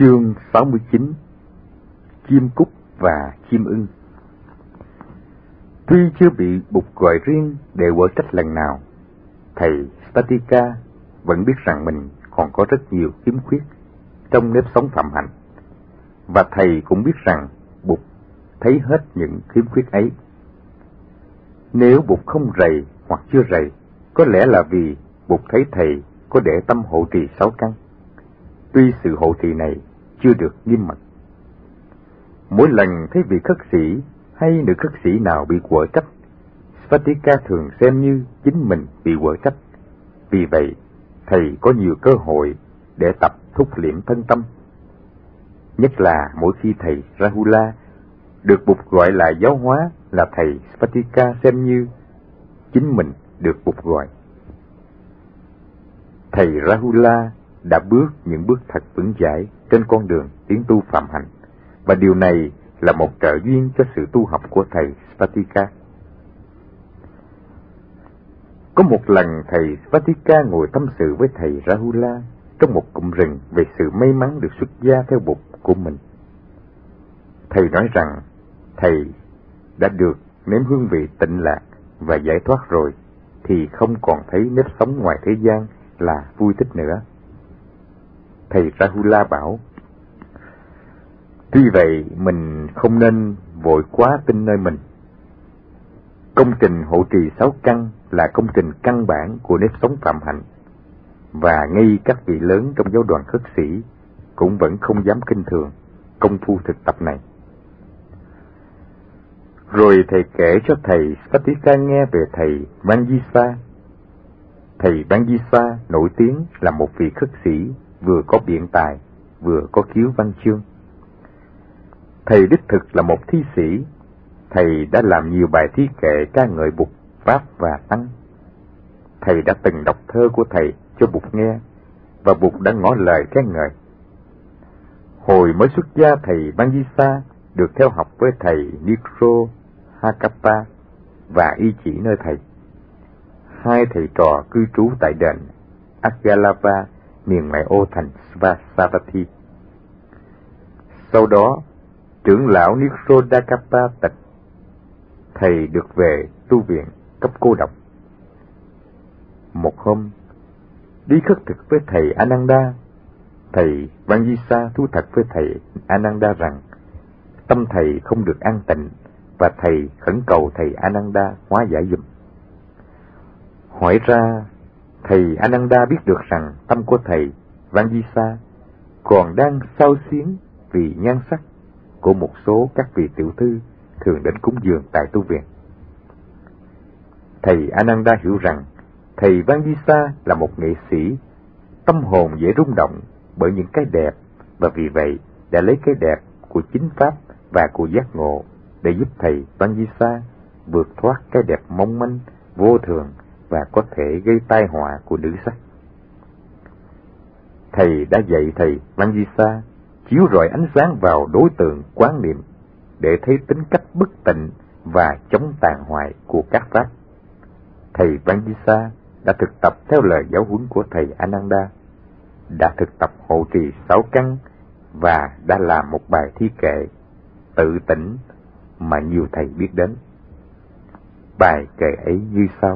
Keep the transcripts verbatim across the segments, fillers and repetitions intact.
Chương sáu mươi chín. Chim cút và chim ưng. Tuy chưa bị Bụt gọi riêng để quở trách lần nào, thầy Savatthika vẫn biết rằng mình còn có rất nhiều khiếm khuyết trong nếp sống phạm hạnh, và thầy cũng biết rằng Bụt thấy hết những khiếm khuyết ấy. Nếu Bụt không rầy hoặc chưa rầy, có lẽ là vì Bụt thấy thầy có để tâm hộ trì sáu căn, tuy sự hộ trì này chưa được nghiêm mật. Mỗi lần thấy vị khất sĩ hay nữ khất sĩ nào bị quở trách, Savatthika thường xem như chính mình bị quở trách. Vì vậy, thầy có nhiều cơ hội để tập thúc liễm thân tâm. Nhất là mỗi khi thầy Rahula được Bụt gọi là giáo hóa, là thầy Savatthika xem như chính mình được Bụt gọi. Thầy Rahula đã bước những bước thật vững chãi trên con đường tiến tu phạm hạnh, và điều này là một trợ duyên cho sự tu học của thầy Savatthika. Có một lần thầy Savatthika ngồi tâm sự với thầy Rahula trong một cụm rừng về sự may mắn được xuất gia theo Bụt của mình. Thầy nói rằng thầy đã được nếm hương vị tịnh lạc và giải thoát rồi, thì không còn thấy nếp sống ngoài thế gian là vui thích nữa. Thầy Rahula bảo: tuy vậy mình không nên vội quá tin nơi mình. Công trình hộ trì sáu căn là công trình căn bản của nếp sống phạm hạnh, và ngay các vị lớn trong giáo đoàn khất sĩ cũng vẫn không dám khinh thường công phu thực tập này. Rồi thầy kể cho thầy Savatthika nghe về thầy Vangisa. Thầy Vangisa nổi tiếng là một vị khất sĩ vừa có biện tài, vừa có khiếu văn chương. Thầy đích thực là một thi sĩ. Thầy đã làm nhiều bài thi kệ ca ngợi Bụt, Pháp và Tăng. Thầy đã từng đọc thơ của thầy cho Bụt nghe, và Bụt đã ngỏ lời khen ngợi. Hồi mới xuất gia, thầy Vangisa được theo học với thầy Nitro Hakapa và y chỉ nơi thầy. Hai thầy trò cư trú tại đền Agalava, miền ngoại ô thành Savatthi. Sau đó, trưởng lão Nitrodakapa tịch, thầy được về tu viện cấp cô độc. Một hôm, đi khất thực với thầy Ananda, thầy Vangisa thú thật với thầy Ananda rằng tâm thầy không được an tịnh, và thầy khẩn cầu thầy Ananda hóa giải giùm. Hỏi ra, thầy Ananda biết được rằng tâm của thầy Vangisa còn đang xao xuyến vì nhan sắc của một số các vị tiểu thư thường đến cúng dường tại tu viện. Thầy Ananda hiểu rằng thầy Vangisa là một nghệ sĩ, tâm hồn dễ rung động bởi những cái đẹp, và vì vậy đã lấy cái đẹp của chính pháp và của giác ngộ để giúp thầy Vangisa vượt thoát cái đẹp mong manh, vô thường và có thể gây tai họa của nữ sắc. Thầy đã dạy thầy Vangisa chiếu rọi ánh sáng vào đối tượng quán niệm để thấy tính cách bất tịnh và chống tàn hoại của các pháp. Thầy Vangisa đã thực tập theo lời giáo huấn của thầy Ananda, đã thực tập hộ trì sáu căn và đã làm một bài thi kệ tự tỉnh mà nhiều thầy biết đến. Bài kệ ấy như sau: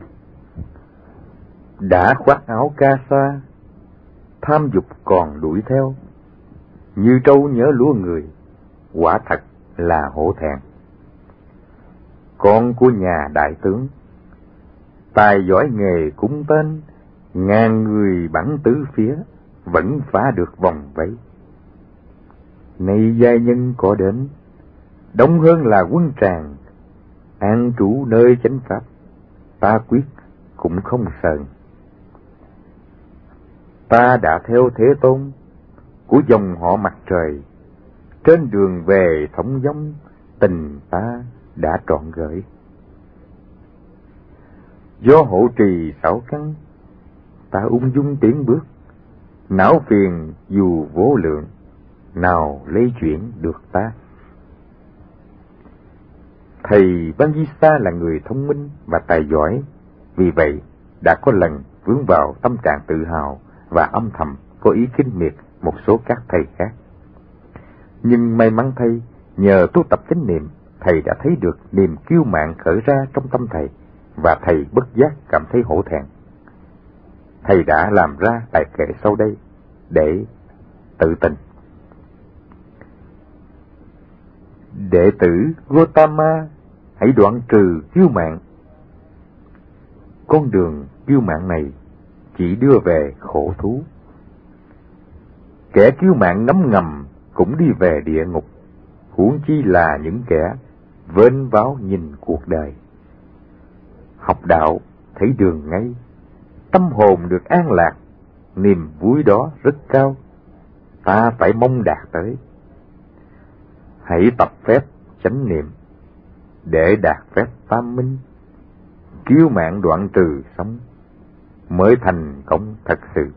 đã khoác áo ca sa, tham dục còn đuổi theo, như trâu nhớ lúa người, quả thật là hổ thẹn. Con của nhà đại tướng, tài giỏi nghề cúng tên, ngàn người bắn tứ phía, vẫn phá được vòng vây. Nay giai nhân có đến, đông hơn là quân tràng, an trú nơi chánh pháp, ta quyết cũng không sờn. Ta đã theo Thế Tôn của dòng họ mặt trời, trên đường về thống giống, tình ta đã trọn gửi. Do hộ trì sáu căn, ta ung dung tiến bước, não phiền dù vô lượng, nào lây chuyển được ta. Thầy Vangisa là người thông minh và tài giỏi, vì vậy đã có lần vướng vào tâm trạng tự hào và âm thầm có ý khinh miệt một số các thầy khác. Nhưng may mắn thay, nhờ tu tập chánh niệm, thầy đã thấy được niềm kiêu mạn khởi ra trong tâm thầy, và thầy bất giác cảm thấy hổ thẹn. Thầy đã làm ra bài kệ sau đây để tự tình. Đệ tử Gotama, hãy đoạn trừ kiêu mạn. Con đường kiêu mạn này chỉ đưa về khổ thú. Kẻ kiêu mạn ngấm ngầm cũng đi về địa ngục, huống chi là những kẻ vênh váo nhìn cuộc đời. Học đạo thấy đường ngay, tâm hồn được an lạc, niềm vui đó rất cao, ta phải mong đạt tới. Hãy tập phép chánh niệm để đạt phép tam minh, kiêu mạn đoạn trừ sống mới thành công thật sự.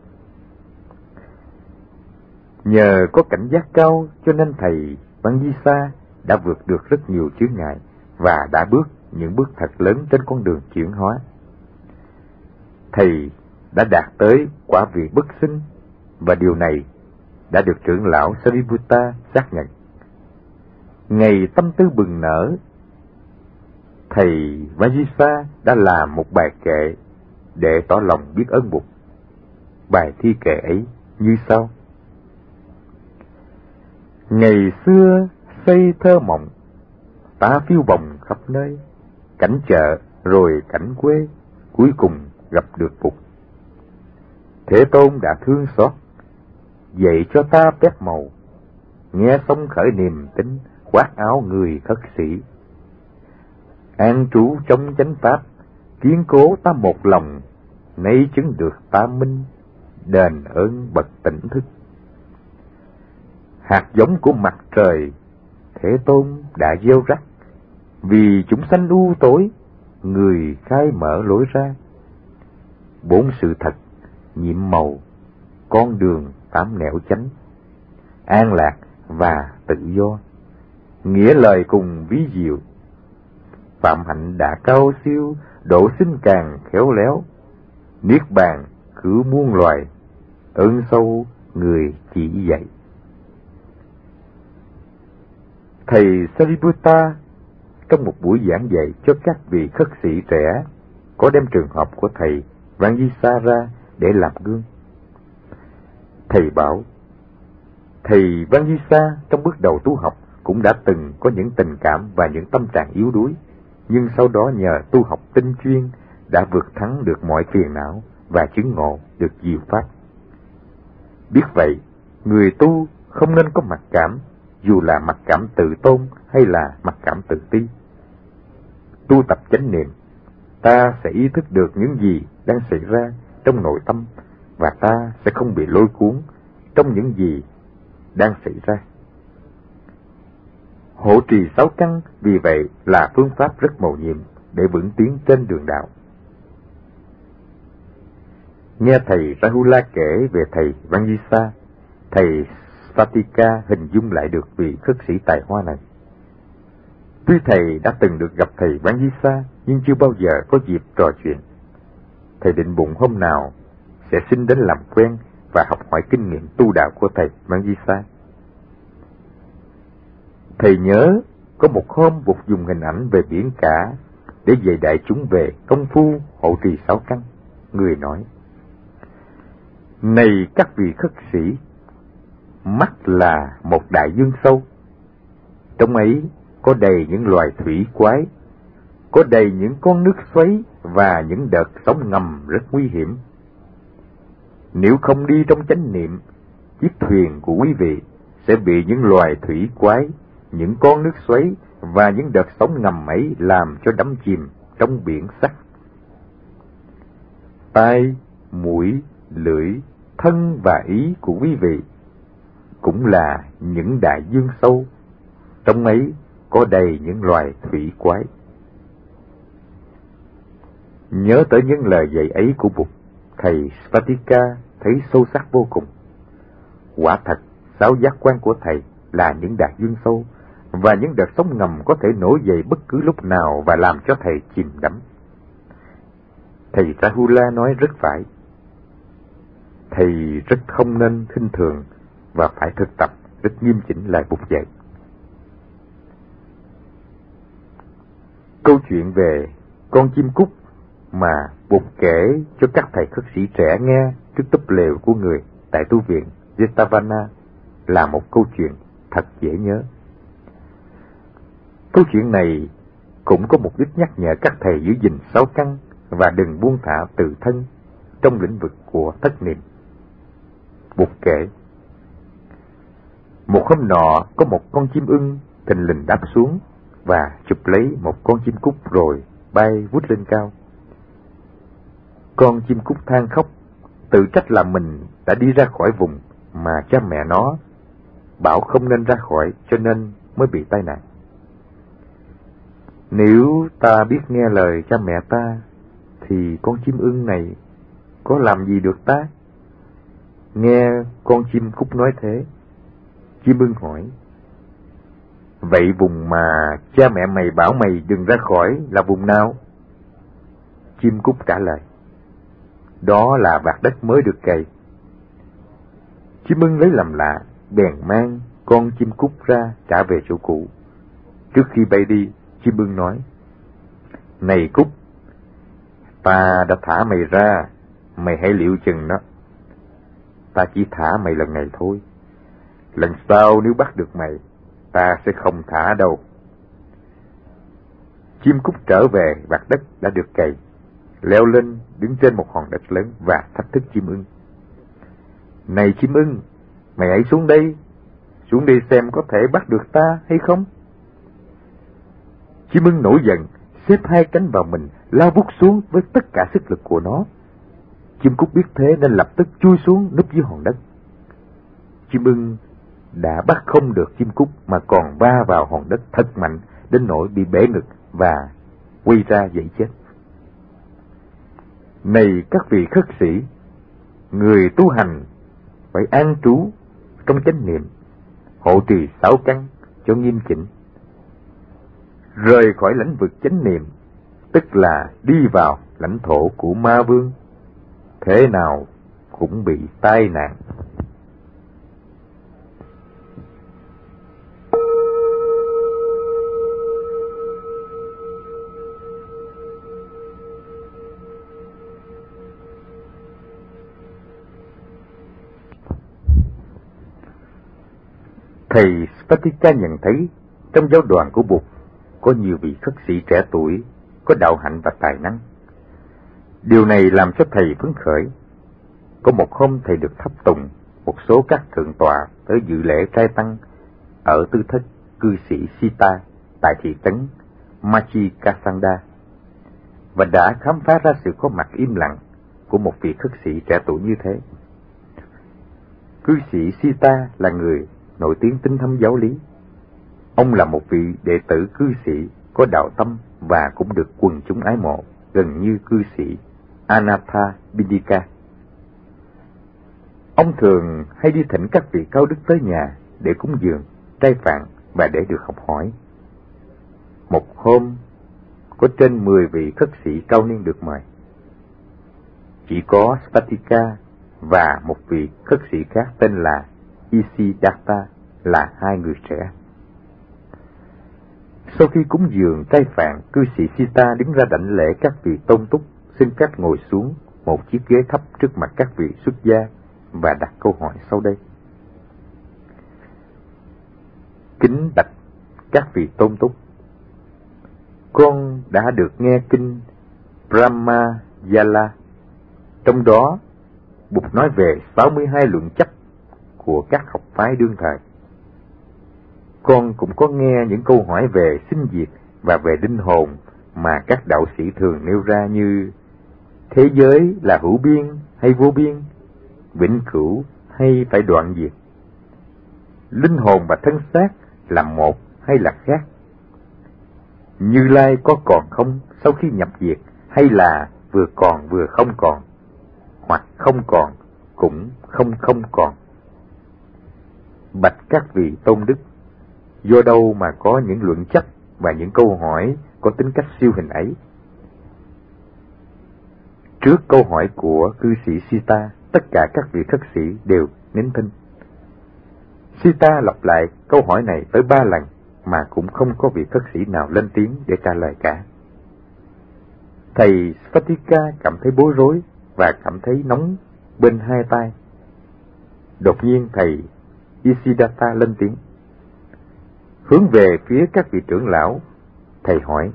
Nhờ có cảnh giác cao cho nên thầy Vangisa đã vượt được rất nhiều chướng ngại và đã bước những bước thật lớn trên con đường chuyển hóa. Thầy đã đạt tới quả vị bất sinh, và điều này đã được trưởng lão Sariputta xác nhận. Ngày tâm tư bừng nở, thầy Vangisa đã làm một bài kệ để tỏ lòng biết ơn Bụt. Bài thi kệ ấy như sau: Ngày xưa xây thơ mộng, ta phiêu bồng khắp nơi, cảnh chợ rồi cảnh quê, cuối cùng gặp được Bụt. Thế Tôn đã thương xót, dạy cho ta phép màu, nghe xong khởi niềm tin, khoác áo người khất sĩ. An trú trong chánh pháp, kiên cố ta một lòng, nay chứng được ta minh, đền ơn bậc tỉnh thức. Hạt giống của mặt trời, Thế Tôn đã gieo rắc, vì chúng sanh u tối, người khai mở lối ra. Bốn sự thật, nhiệm màu, con đường tám nẻo chánh, an lạc và tự do, nghĩa lời cùng ví diệu. Phạm hạnh đã cao siêu, độ sinh càng khéo léo, niết bàn cứu muôn loài, ơn sâu người chỉ dạy. Thầy Sariputta trong một buổi giảng dạy cho các vị khất sĩ trẻ có đem trường hợp của thầy Vangisa ra để làm gương. Thầy bảo, thầy Vangisa trong bước đầu tu học cũng đã từng có những tình cảm và những tâm trạng yếu đuối, nhưng sau đó nhờ tu học tinh chuyên đã vượt thắng được mọi phiền não và chứng ngộ được diệu pháp. Biết vậy, người tu không nên có mặc cảm, dù là mặc cảm tự tôn hay là mặc cảm tự ti. Tu tập chánh niệm, ta sẽ ý thức được những gì đang xảy ra trong nội tâm, và ta sẽ không bị lôi cuốn trong những gì đang xảy ra. Hộ trì sáu căn vì vậy là phương pháp rất mầu nhiệm để vững tiến trên đường đạo. Nghe thầy Rahula kể về thầy Vangisa, thầy Satika hình dung lại được vị khất sĩ tài hoa này. Tuy thầy đã từng được gặp thầy Vangisa, nhưng chưa bao giờ có dịp trò chuyện. Thầy định bụng hôm nào sẽ xin đến làm quen và học hỏi kinh nghiệm tu đạo của thầy Vangisa. Thầy nhớ có một hôm Bụt dùng hình ảnh về biển cả để dạy đại chúng về công phu hộ trì sáu căn. Người nói, này các vị khất sĩ, mắt là một đại dương sâu, trong ấy có đầy những loài thủy quái, có đầy những con nước xoáy và những đợt sóng ngầm rất nguy hiểm. Nếu không đi trong chánh niệm, chiếc thuyền của quý vị sẽ bị những loài thủy quái, những con nước xoáy và những đợt sóng ngầm ấy làm cho đắm chìm trong biển sắc. Tai, mũi, lưỡi, thân và ý của quý vị cũng là những đại dương sâu, trong ấy có đầy những loài thủy quái. Nhớ tới những lời dạy ấy của Bụt, thầy Satika thấy sâu sắc vô cùng. Quả thật, sáu giác quan của thầy là những đại dương sâu, và những đợt sóng ngầm có thể nổi dậy bất cứ lúc nào và làm cho thầy chìm đắm. Thầy Rahula nói rất phải. Thầy rất không nên khinh thường và phải thực tập rất nghiêm chỉnh lời Bụt dạy. Câu chuyện về con chim cút mà Bụt kể cho các thầy khất sĩ trẻ nghe trước túp lều của người tại tu viện Jetavana là một câu chuyện thật dễ nhớ. Câu chuyện này cũng có mục đích nhắc nhở các thầy giữ gìn sáu căn và đừng buông thả tự thân trong lĩnh vực của thất niệm. Bụt kể, một hôm nọ có một con chim ưng thình lình đáp xuống và chụp lấy một con chim cút rồi bay vút lên cao. Con chim cút than khóc, tự trách là mình đã đi ra khỏi vùng mà cha mẹ nó bảo không nên ra khỏi, cho nên mới bị tai nạn. Nếu ta biết nghe lời cha mẹ ta, thì con chim ưng này có làm gì được ta? Nghe con chim cút nói thế, chim ưng hỏi, vậy vùng mà cha mẹ mày bảo mày đừng ra khỏi là vùng nào? Chim cút trả lời, đó là vạt đất mới được cày. Chim ưng lấy làm lạ, bèn mang con chim cút ra trả về chỗ cũ. Trước khi bay đi, chim ưng nói, này cút, ta đã thả mày ra, mày hãy liệu chừng đó. Ta chỉ thả mày lần này thôi. Lần sau nếu bắt được mày, ta sẽ không thả đâu. Chim cút trở về vạt đất đã được cày, leo lên đứng trên một hòn đất lớn và thách thức chim ưng. Này chim ưng, mày hãy xuống đây, xuống đây xem có thể bắt được ta hay không. Chim ưng nổi giận, xếp hai cánh vào mình, lao vút xuống với tất cả sức lực của nó. Chim cút biết thế nên lập tức chui xuống núp dưới hòn đất. Chim ưng đã bắt không được chim cút mà còn va vào hòn đất thật mạnh đến nỗi bị bể ngực và quay ra dậy chết. Này các vị khất sĩ, người tu hành phải an trú trong chánh niệm, hộ trì sáu căn cho nghiêm chỉnh. Rời khỏi lãnh vực chánh niệm, tức là đi vào lãnh thổ của ma vương, thế nào cũng bị tai nạn. Thầy Spatika nhận thấy trong giáo đoàn của Bụt có nhiều vị khất sĩ trẻ tuổi, có đạo hạnh và tài năng. Điều này làm cho thầy phấn khởi. Có một hôm thầy được thắp tùng một số các thượng tọa tới dự lễ trai tăng ở tư thất cư sĩ Sita tại thị trấn Machikasanda, và đã khám phá ra sự có mặt im lặng của một vị khất sĩ trẻ tuổi như thế. Cư sĩ Sita là người nổi tiếng tinh thâm giáo lý. Ông là một vị đệ tử cư sĩ có đạo tâm và cũng được quần chúng ái mộ, gần như cư sĩ Anatha Bindika. Ông thường hay đi thỉnh các vị cao đức tới nhà để cúng dường, trai phạn và để được học hỏi. Một hôm, có trên mười vị khất sĩ cao niên được mời. Chỉ có Spatika và một vị khất sĩ khác tên là Isidatta là hai người trẻ. Sau khi cúng dường trai phạn, cư sĩ Sita đứng ra đảnh lễ các vị tôn túc, xin phép ngồi xuống một chiếc ghế thấp trước mặt các vị xuất gia và đặt câu hỏi sau đây. Kính bạch các vị tôn túc, con đã được nghe kinh Brahmayala, trong đó Bụt nói về sáu mươi hai luận chấp của các học phái đương thời. Con cũng có nghe những câu hỏi về sinh diệt và về linh hồn mà các đạo sĩ thường nêu ra, như thế giới là hữu biên hay vô biên, vĩnh cửu hay phải đoạn diệt, linh hồn và thân xác là một hay là khác, Như Lai có còn không sau khi nhập diệt, hay là vừa còn vừa không còn, hoặc không còn cũng không không còn. Bạch các vị tôn đức, do đâu mà có những luận chấp và những câu hỏi có tính cách siêu hình ấy? Trước câu hỏi của cư sĩ Sita, tất cả các vị khất sĩ đều nín thinh. Sita lặp lại câu hỏi này tới ba lần mà cũng không có vị khất sĩ nào lên tiếng để trả lời cả. Thầy Svatika cảm thấy bối rối và cảm thấy nóng bên hai tay. Đột nhiên thầy Isidatta lên tiếng. Hướng về phía các vị trưởng lão, thầy hỏi: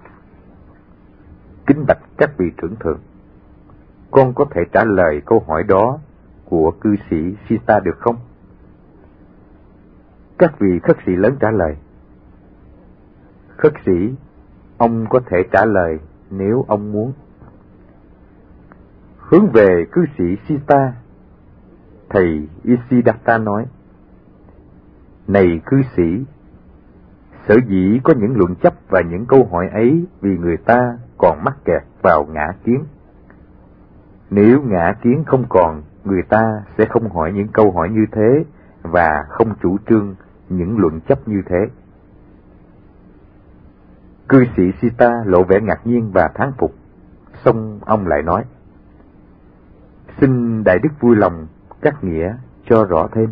Kính bạch các vị trưởng thượng, con có thể trả lời câu hỏi đó của cư sĩ Sita được không? Các vị khất sĩ lớn trả lời: Khất sĩ, ông có thể trả lời nếu ông muốn. Hướng về cư sĩ Sita, thầy Isidatta nói: Này cư sĩ, sở dĩ có những luận chấp và những câu hỏi ấy vì người ta còn mắc kẹt vào ngã kiến. Nếu ngã kiến không còn, người ta sẽ không hỏi những câu hỏi như thế và không chủ trương những luận chấp như thế. Cư sĩ Sita lộ vẻ ngạc nhiên và thán phục, xong ông lại nói: Xin Đại Đức vui lòng cắt nghĩa cho rõ thêm.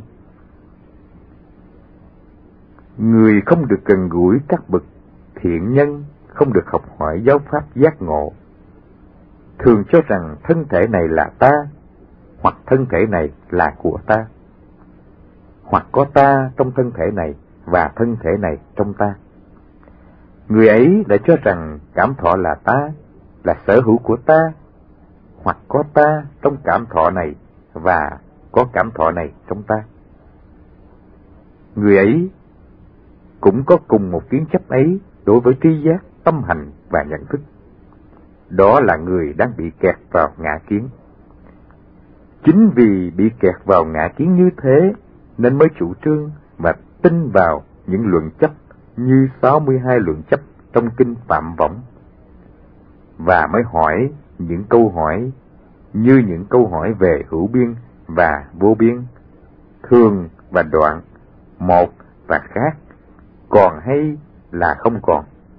Người không được gần gũi các bậc thiện nhân, không được học hỏi giáo pháp giác ngộ, thường cho rằng thân thể này là ta, hoặc thân thể này là của ta, hoặc có ta trong thân thể này và thân thể này trong ta. Người ấy đã cho rằng cảm thọ là ta, là sở hữu của ta, hoặc có ta trong cảm thọ này và có cảm thọ này trong ta. Người ấy cũng có cùng một kiến chấp ấy đối với tri giác, tâm hành và nhận thức. Đó là người đang bị kẹt vào ngã kiến. Chính vì bị kẹt vào ngã kiến như thế nên mới chủ trương và tin vào những luận chấp như sáu mươi hai luận chấp trong kinh Phạm Võng, và mới hỏi những câu hỏi như những câu hỏi về hữu biên và vô biên, thường và đoạn, một và khác, còn hay là không còn.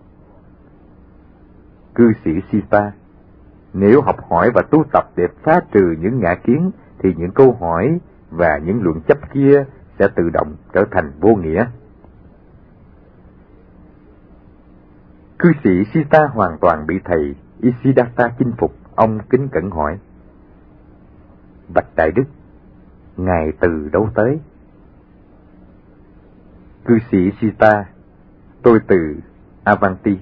Cư sĩ Sita, nếu học hỏi và tu tập để phá trừ những ngã kiến thì những câu hỏi và những luận chấp kia sẽ tự động trở thành vô nghĩa. Cư sĩ Sita hoàn toàn bị thầy Isidatta chinh phục. Ông kính cẩn hỏi: Bạch Đại Đức, ngài từ đâu tới? Cư sĩ Sita: Tôi từ Avanti.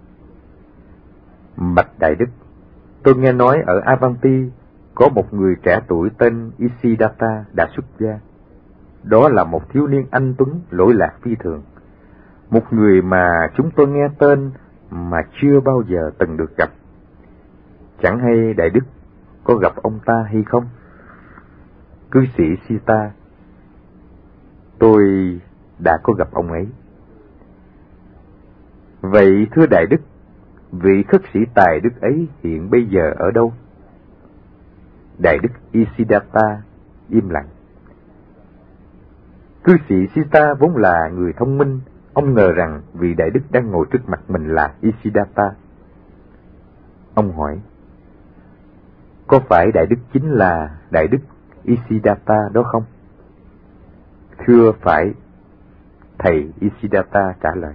Bạch Đại Đức, tôi nghe nói ở Avanti có một người trẻ tuổi tên Isidatta đã xuất gia. Đó là một thiếu niên anh tuấn lỗi lạc phi thường, một người mà chúng tôi nghe tên mà chưa bao giờ từng được gặp. Chẳng hay Đại Đức có gặp ông ta hay không? Cư sĩ Sita: Tôi đã có gặp ông ấy. Vậy thưa Đại Đức, vị khất sĩ tài đức ấy hiện bây giờ ở đâu? Đại Đức Isidatta im lặng. Cư sĩ Sita vốn là người thông minh, ông ngờ rằng vị Đại Đức đang ngồi trước mặt mình là Isidatta. Ông hỏi: Có phải Đại Đức chính là Đại Đức Isidatta đó không? Thưa phải, thầy Isidatta trả lời.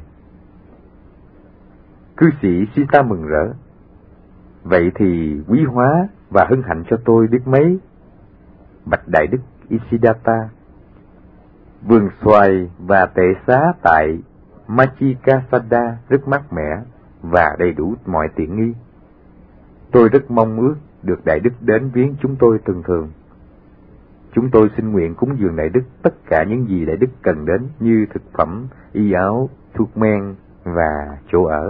Cư sĩ Sita mừng rỡ: Vậy thì quý hóa và hân hạnh cho tôi biết mấy. Bạch Đại Đức Isidatta, vườn xoài và tệ xá tại Machikasada rất mát mẻ và đầy đủ mọi tiện nghi. Tôi rất mong ước được Đại Đức đến viếng chúng tôi thường thường. Chúng tôi xin nguyện cúng dường Đại Đức tất cả những gì Đại Đức cần đến như thực phẩm, y áo, thuốc men và chỗ ở.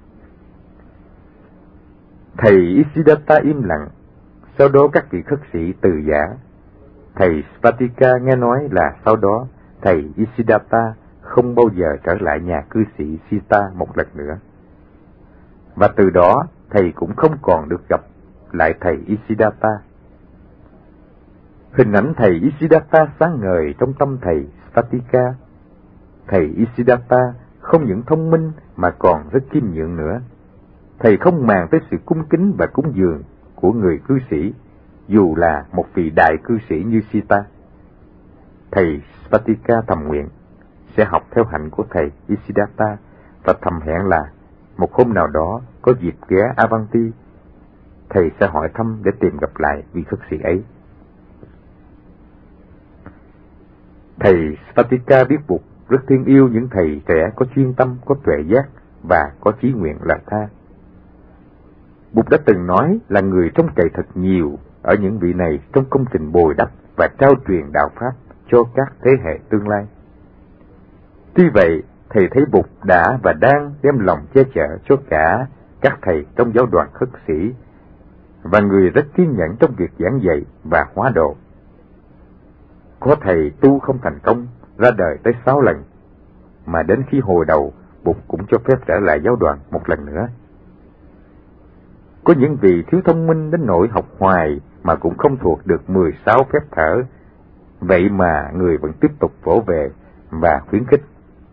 Thầy Isidatta im lặng. Sau đó các vị khất sĩ từ giả. Thầy Svatika nghe nói là sau đó thầy Isidatta không bao giờ trở lại nhà cư sĩ Sita một lần nữa. Và từ đó thầy cũng không còn được gặp lại thầy Isidatta. Hình ảnh thầy Isidatta sáng ngời trong tâm thầy Svatika. Thầy Isidatta không những thông minh mà còn rất khiêm nhượng nữa. Thầy không màng tới sự cung kính và cúng dường của người cư sĩ, dù là một vị đại cư sĩ như Sita. thầy Spatika thầm nguyện sẽ học theo hạnh của thầy Isiddhata và thầm hẹn là một hôm nào đó có dịp ghé Avanti, thầy sẽ hỏi thăm để tìm gặp lại vị khất sĩ ấy. Thầy Spatika biết Bụt rất thương yêu những thầy trẻ có chuyên tâm, có tuệ giác và có chí nguyện lạc tha. Bụt đã từng nói là người trông cậy thật nhiều ở những vị này trong công trình bồi đắp và trao truyền đạo pháp cho các thế hệ tương lai. Tuy vậy, thầy thấy Bụt đã và đang đem lòng che chở cho cả các thầy trong giáo đoàn khất sĩ và người rất kiên nhẫn trong việc giảng dạy và hóa độ. Có thầy tu không thành công, ra đời tới sáu lần, mà đến khi hồi đầu, Bụt cũng cho phép trở lại giáo đoàn một lần nữa. Có những vị thiếu thông minh đến nỗi học hoài mà cũng không thuộc được mười sáu phép thở, vậy mà người vẫn tiếp tục vỗ về và khuyến khích.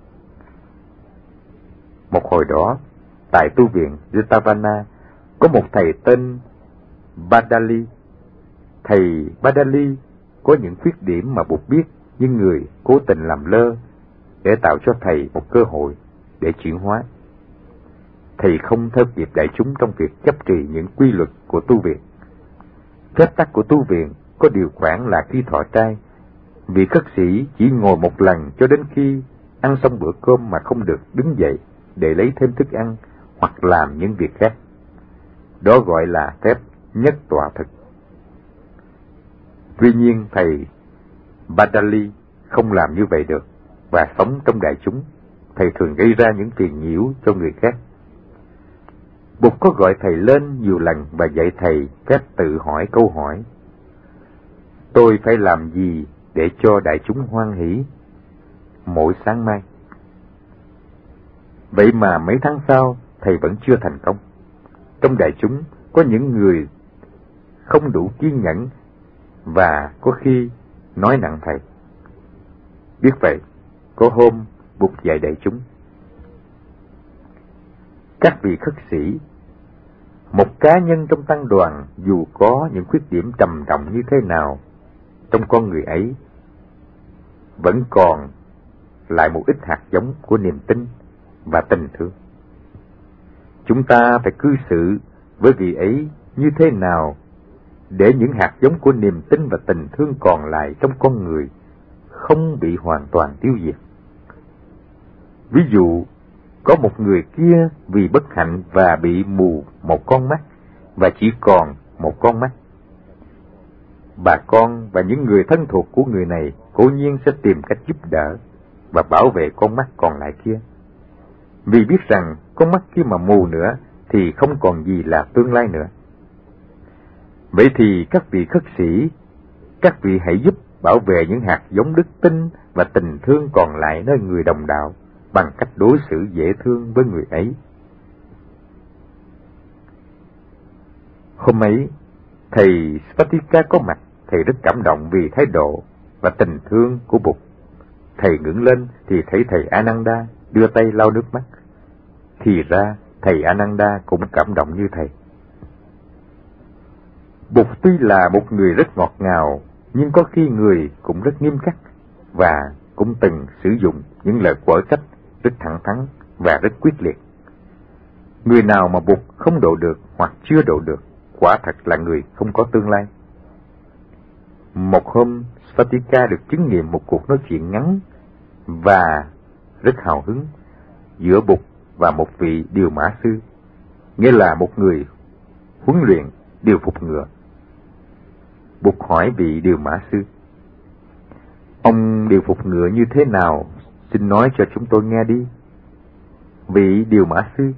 Một hồi đó, tại tu viện Jetavana, có một thầy tên Badali. Thầy Badali có những khuyết điểm mà Bụt biết, nhưng người cố tình làm lơ để tạo cho thầy một cơ hội để chuyển hóa. Thầy không theo kịp đại chúng trong việc chấp trì những quy luật của tu viện. Phép tắc của tu viện có điều khoản là khi thọ trai, vị khất sĩ chỉ ngồi một lần cho đến khi ăn xong bữa cơm mà không được đứng dậy để lấy thêm thức ăn hoặc làm những việc khác. Đó gọi là phép nhất tọa thực. Tuy nhiên thầy Badali không làm như vậy được, và sống trong đại chúng, thầy thường gây ra những phiền nhiễu cho người khác. Bụt có gọi thầy lên nhiều lần và dạy thầy phép tự hỏi câu hỏi: tôi phải làm gì để cho đại chúng hoan hỷ? Mỗi sáng mai. Vậy mà mấy tháng sau, thầy vẫn chưa thành công. Trong đại chúng có những người không đủ kiên nhẫn và có khi nói nặng thầy. Biết vậy, có hôm Bụt dạy đại chúng: các vị khất sĩ, một cá nhân trong tăng đoàn dù có những khuyết điểm trầm trọng như thế nào, trong con người ấy vẫn còn lại một ít hạt giống của niềm tin và tình thương. Chúng ta phải cư xử với vị ấy như thế nào để những hạt giống của niềm tin và tình thương còn lại trong con người không bị hoàn toàn tiêu diệt. Ví dụ, có một người kia vì bất hạnh và bị mù một con mắt và chỉ còn một con mắt. Bà con và những người thân thuộc của người này cố nhiên sẽ tìm cách giúp đỡ và bảo vệ con mắt còn lại kia, vì biết rằng con mắt kia mà mù nữa thì không còn gì là tương lai nữa. Vậy thì các vị khất sĩ, các vị hãy giúp bảo vệ những hạt giống đức tin và tình thương còn lại nơi người đồng đạo bằng cách đối xử dễ thương với người ấy. Hôm ấy, thầy Spatika có mặt. Thầy rất cảm động vì thái độ và tình thương của Bụt. Thầy ngẩng lên thì thấy thầy Ananda đưa tay lau nước mắt. Thì ra thầy Ananda cũng cảm động như thầy. Bụt tuy là một người rất ngọt ngào, nhưng có khi người cũng rất nghiêm khắc và cũng từng sử dụng những lời quở trách rất thẳng thắn và rất quyết liệt. Người nào mà Bụt không độ được hoặc chưa độ được, quả thật là người không có tương lai. Một hôm, Spatika được chứng nghiệm một cuộc nói chuyện ngắn và rất hào hứng giữa Bụt và một vị điều mã sư, nghĩa là một người huấn luyện điều phục ngựa. Bụt hỏi vị điều mã sư: ông điều phục ngựa như thế nào? Xin nói cho chúng tôi nghe đi. Vị điều mã sư: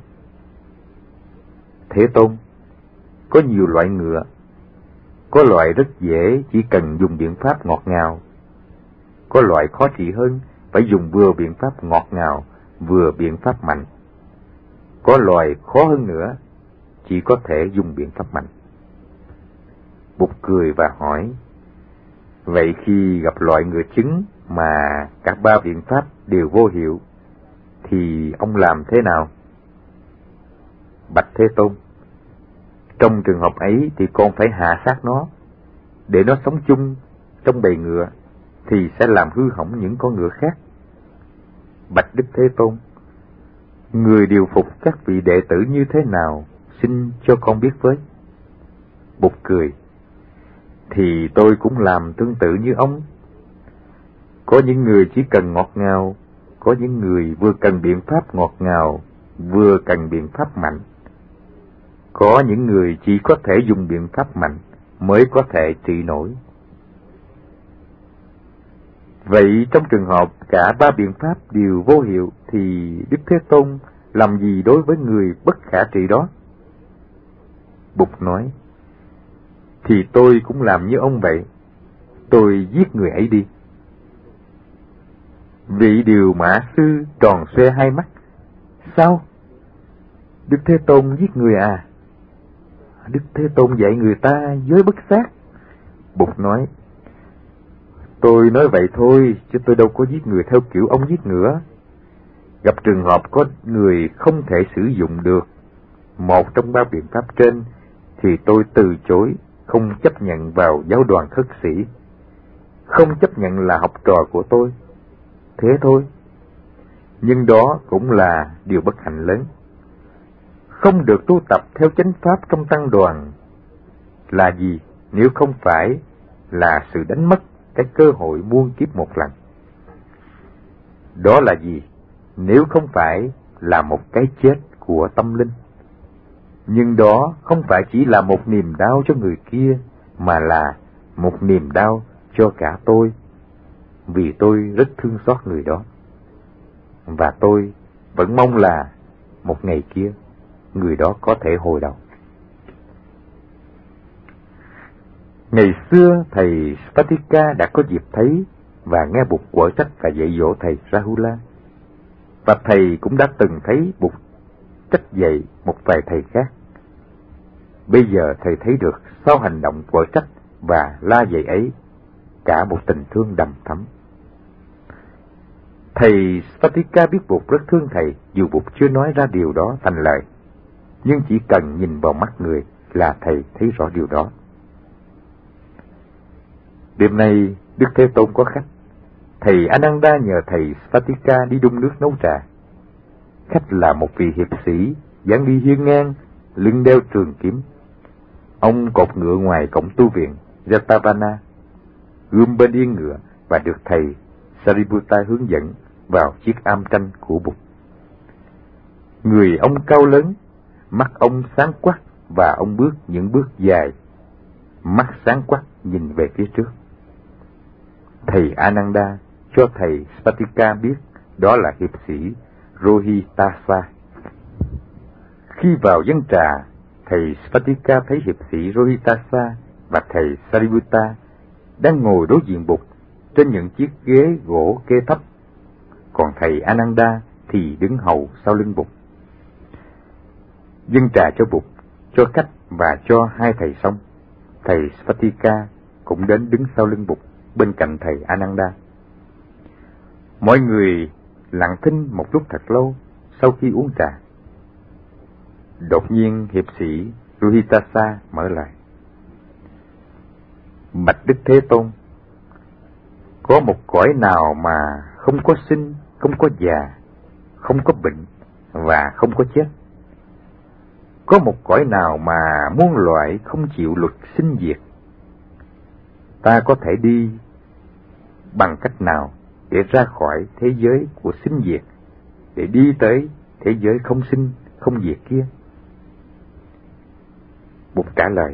Thế Tôn, có nhiều loại ngựa. Có loại rất dễ, chỉ cần dùng biện pháp ngọt ngào. Có loại khó trị hơn, phải dùng vừa biện pháp ngọt ngào, vừa biện pháp mạnh. Có loại khó hơn nữa, chỉ có thể dùng biện pháp mạnh. Bụt cười và hỏi: vậy khi gặp loại ngựa trứng mà cả ba biện pháp đều vô hiệu, thì ông làm thế nào? Bạch Thế Tôn, trong trường hợp ấy thì con phải hạ sát nó, để nó sống chung trong bầy ngựa, thì sẽ làm hư hỏng những con ngựa khác. Bạch Đức Thế Tôn, người điều phục các vị đệ tử như thế nào, xin cho con biết với. Bụt cười, thì tôi cũng làm tương tự như ông. Có những người chỉ cần ngọt ngào, có những người vừa cần biện pháp ngọt ngào, vừa cần biện pháp mạnh. Có những người chỉ có thể dùng biện pháp mạnh mới có thể trị nổi. Vậy trong trường hợp cả ba biện pháp đều vô hiệu thì Đức Thế Tôn làm gì đối với người bất khả trị đó? Bụt nói, thì tôi cũng làm như ông vậy, tôi giết người ấy đi. Vị Điều Mã Sư tròn xoe hai mắt. Sao? Đức Thế Tôn giết người à? Đức Thế Tôn dạy người ta giới bất sát. Bụt nói, tôi nói vậy thôi, chứ tôi đâu có giết người theo kiểu ông giết nữa. Gặp trường hợp có người không thể sử dụng được một trong ba biện pháp trên, thì tôi từ chối, không chấp nhận vào giáo đoàn khất sĩ, không chấp nhận là học trò của tôi. Thế thôi. Nhưng đó cũng là điều bất hạnh lớn. Không được tu tập theo chánh pháp trong tăng đoàn là gì nếu không phải là sự đánh mất cái cơ hội muôn kiếp một lần? Đó là gì nếu không phải là một cái chết của tâm linh? Nhưng đó không phải chỉ là một niềm đau cho người kia, mà là một niềm đau cho cả tôi, vì tôi rất thương xót người đó. Và tôi vẫn mong là một ngày kia người đó có thể hồi đầu. Ngày xưa thầy Spatika đã có dịp thấy và nghe Bụt quở trách và dạy dỗ thầy Rahula, và thầy cũng đã từng thấy Bụt trách dạy một vài thầy khác. Bây giờ thầy thấy được sau hành động quở trách và la dạy ấy cả một tình thương đầm thắm. Thầy Spatika biết Bụt rất thương thầy, dù Bụt chưa nói ra điều đó thành lời, nhưng chỉ cần nhìn vào mắt người là thầy thấy rõ điều đó. Đêm nay Đức Thế Tôn có khách. Thầy Ananda nhờ thầy Spatika đi đun nước nấu trà. Khách là một vị hiệp sĩ, dáng đi hiên ngang, lưng đeo trường kiếm. Ông cột ngựa ngoài cổng tu viện Jetavana, gươm bên yên ngựa, và được thầy Sariputta hướng dẫn vào chiếc am tranh của Bụt. Người ông cao lớn, mắt ông sáng quắc, và ông bước những bước dài, mắt sáng quắc nhìn về phía trước. Thầy Ananda cho thầy Spatika biết đó là hiệp sĩ Rohitasa. Khi vào dân trà, thầy Spatika thấy hiệp sĩ Rohitasa và thầy Sariputta đang ngồi đối diện Bụt trên những chiếc ghế gỗ kê thấp, còn thầy Ananda thì đứng hầu sau lưng Bụt. Dâng trà cho Bụt, cho khách và cho hai thầy xong, thầy Spatika cũng đến đứng sau lưng Bụt bên cạnh thầy Ananda. Mọi người lặng thinh một lúc thật lâu sau khi uống trà. Đột nhiên hiệp sĩ Rohitasa mở lời. Bạch Đức Thế Tôn, có một cõi nào mà không có sinh, không có già, không có bệnh và không có chết? Có một cõi nào mà muôn loại không chịu luật sinh diệt? Ta có thể đi bằng cách nào để ra khỏi thế giới của sinh diệt, để đi tới thế giới không sinh, không diệt kia? Bụt trả lời,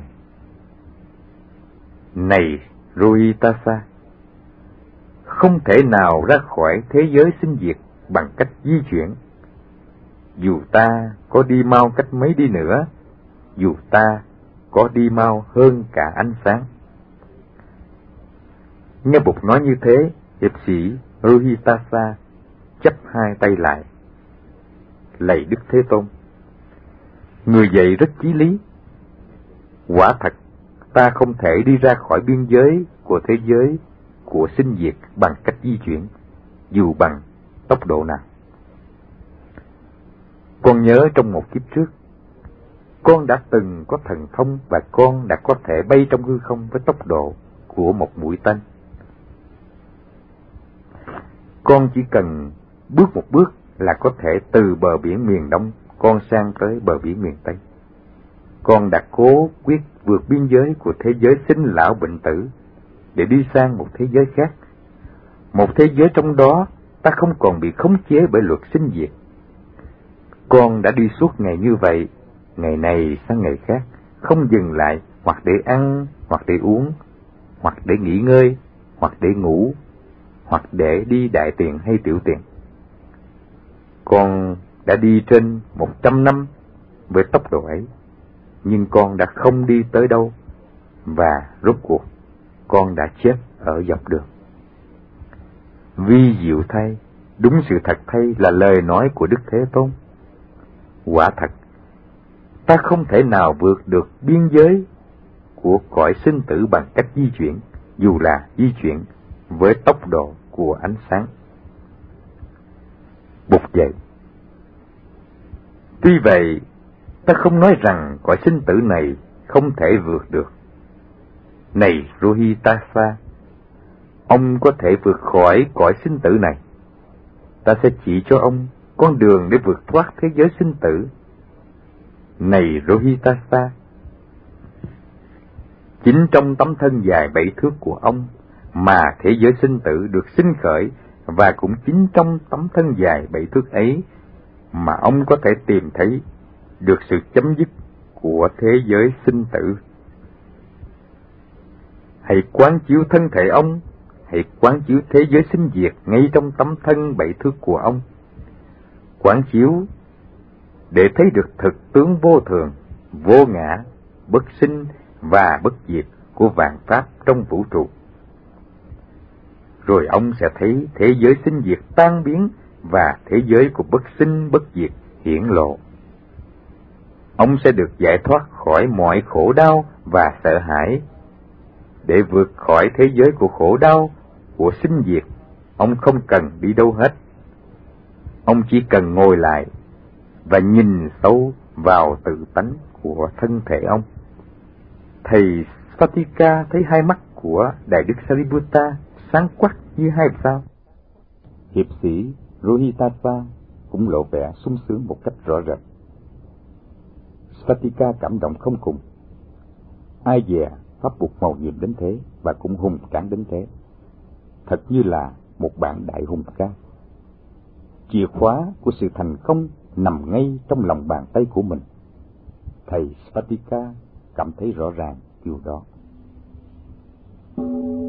này Rohitasa, không thể nào ra khỏi thế giới sinh diệt bằng cách di chuyển. Dù ta có đi mau cách mấy đi nữa, dù ta có đi mau hơn cả ánh sáng. Nghe Bụt nói như thế, hiệp sĩ Rohitasa chắp hai tay lại. Lạy Đức Thế Tôn, người dạy rất chí lý. Quả thật, ta không thể đi ra khỏi biên giới của thế giới của sinh diệt bằng cách di chuyển, dù bằng tốc độ nào. Con nhớ trong một kiếp trước, con đã từng có thần thông và con đã có thể bay trong hư không với tốc độ của một mũi tên. Con chỉ cần bước một bước là có thể từ bờ biển miền Đông con sang tới bờ biển miền Tây. Con đã cố quyết vượt biên giới của thế giới sinh lão bệnh tử để đi sang một thế giới khác. Một thế giới trong đó ta không còn bị khống chế bởi luật sinh diệt. Con đã đi suốt ngày như vậy, ngày này sang ngày khác, không dừng lại hoặc để ăn, hoặc để uống, hoặc để nghỉ ngơi, hoặc để ngủ, hoặc để đi đại tiện hay tiểu tiện. Con đã đi trên một trăm năm với tốc độ ấy, nhưng con đã không đi tới đâu, và rốt cuộc con đã chết ở dọc đường. Vi diệu thay, đúng sự thật thay là lời nói của Đức Thế Tôn. Quả thật, ta không thể nào vượt được biên giới của cõi sinh tử bằng cách di chuyển, dù là di chuyển với tốc độ của ánh sáng. Bụt dạy: tuy vậy, ta không nói rằng cõi sinh tử này không thể vượt được. Này Rohitasa, ông có thể vượt khỏi cõi sinh tử này. Ta sẽ chỉ cho ông con đường để vượt thoát thế giới sinh tử. Này Rohitasa, chính trong tấm thân dài bảy thước của ông mà thế giới sinh tử được sinh khởi, và cũng chính trong tấm thân dài bảy thước ấy mà ông có thể tìm thấy được sự chấm dứt của thế giới sinh tử. Hãy quán chiếu thân thể ông, hãy quán chiếu thế giới sinh diệt ngay trong tấm thân bảy thước của ông. Quán chiếu để thấy được thực tướng vô thường, vô ngã, bất sinh và bất diệt của vạn pháp trong vũ trụ. Rồi ông sẽ thấy thế giới sinh diệt tan biến và thế giới của bất sinh bất diệt hiển lộ. Ông sẽ được giải thoát khỏi mọi khổ đau và sợ hãi. Để vượt khỏi thế giới của khổ đau, của sinh diệt, ông không cần đi đâu hết. Ông chỉ cần ngồi lại và nhìn sâu vào tự tánh của thân thể ông. Thầy Svatika thấy hai mắt của Đại Đức Sariputta sáng quắc như hai sao. Hiệp sĩ Rohitasa cũng lộ vẻ sung sướng một cách rõ rệt. Svatika cảm động không cùng. Ai dè pháp buộc màu nhiệm đến thế và cũng hùng tráng đến thế, thật như là một bạn đại hùng ca. Chìa khóa của sự thành công nằm ngay trong lòng bàn tay của mình. Thầy Svatika cảm thấy rõ ràng điều đó.